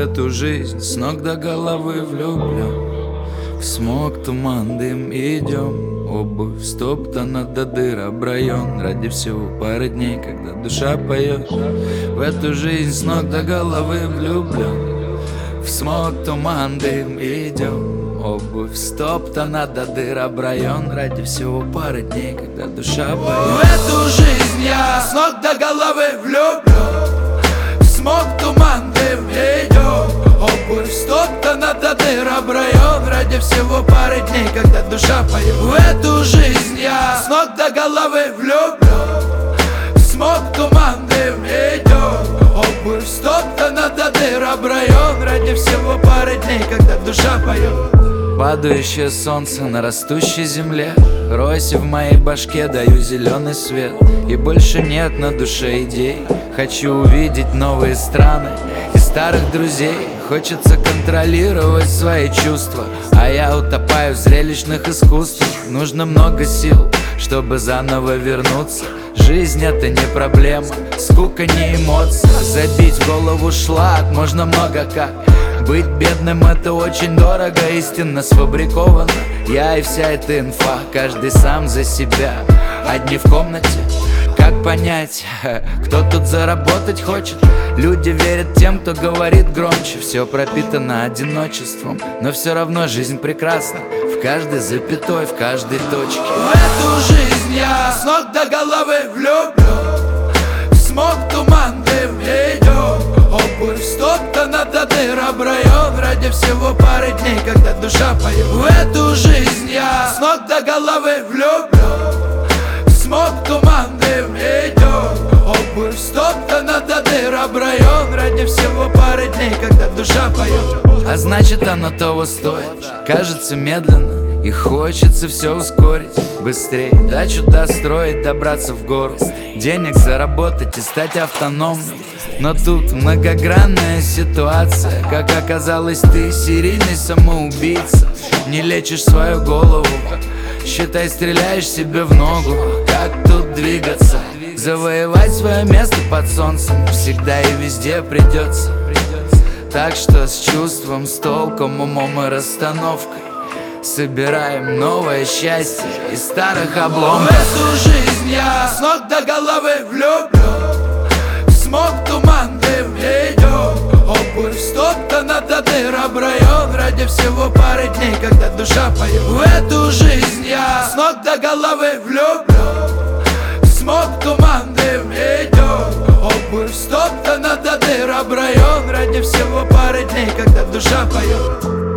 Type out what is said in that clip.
эту жизнь с ног до головы влюблен. В смог, туман, дым идем. Обувь стоптана до дыр об район. Ради всего пары дней, когда душа поет. В эту жизнь с ног до головы влюблен. В смог, туман, дым идем. Обувь стоптана до дыр об район. Ради всего пары дней, когда душа поет. В эту жизнь я с ног до головы влюблен. В смог, туман, дым идем. Обувь стоптана до дыр об район. Ради всего пары дней, когда душа поет. В эту жизнь я с ног до головы влюблен. В смог, туман, дым идем. Обувь стоптана до дыр об район. Ради всего пары дней, когда душа поет. Падающее солнце на растущей земле. Ройся в моей башке, даю зеленый свет. И больше нет на душе идей. Хочу увидеть новые страны и старых друзей. Хочется контролировать свои чувства, а я утопаю в зрелищных искусствах. Нужно много сил, чтобы заново вернуться. Жизнь это не проблема, скука не эмоция. Забить в голову шлак можно много как. Быть бедным это очень дорого, истинно сфабриковано. Я и вся эта инфа, каждый сам за себя. Одни в комнате, как понять, кто тут заработать хочет? Люди верят тем, кто говорит громче. Все пропитано одиночеством, но все равно жизнь прекрасна. В каждой запятой, в каждой точке. В эту жизнь я с ног до головы влюблен. В смог, туман, дым идем. Обувь стоптана до дыр об район. Ради всего пары дней, когда душа поет. В эту жизнь я с ног до головы влюблен. В смог, туман, дым идем. Обувь стоптана до дыр об район. Ради всего пары дней, когда душа поет. А значит оно того стоит. Кажется медленно и хочется все ускорить. Быстрее дачу достроить, добраться в гору. Денег заработать и стать автономным. Но тут многогранная ситуация. Как оказалось, ты серийный самоубийца. Не лечишь свою голову, считай, стреляешь себе в ногу. Как тут двигаться? Завоевать свое место под солнцем всегда и везде придется. Так что с чувством, с толком, умом и расстановкой собираем новое счастье из старых обломков. В эту жизнь я с ног до головы влюблен. В смог, туман, дым идем. Обувь стоптана до дыр об район. Ради всего пары дней, когда душа поет. В эту жизнь я с ног до головы влюблен. В смог, туман, дым идем. Обувь стоптана до дыр об район. Ради всего пары дней, когда душа поет.